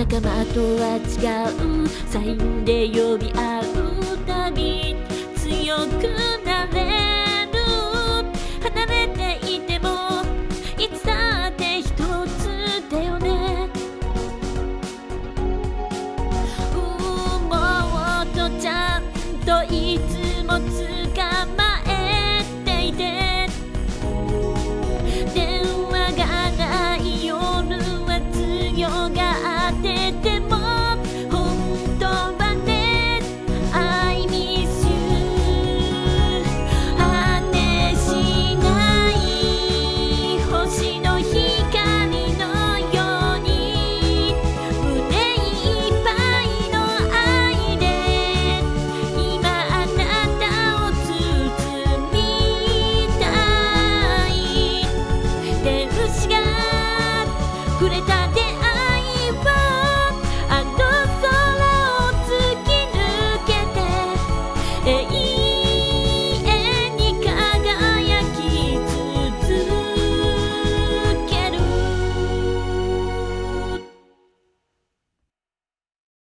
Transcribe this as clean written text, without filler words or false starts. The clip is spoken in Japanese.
仲間とは違うサインで呼び合うたび強くなれる。離れていてもいつだって一つだよね。もっとちゃんといつも捕まえていて、電話がない夜は強がってても本当はね I miss you。 果てしない星の光のように胸いっぱいの愛で今あなたを包みたい。天使がくれた出会いはあの空を突き抜けて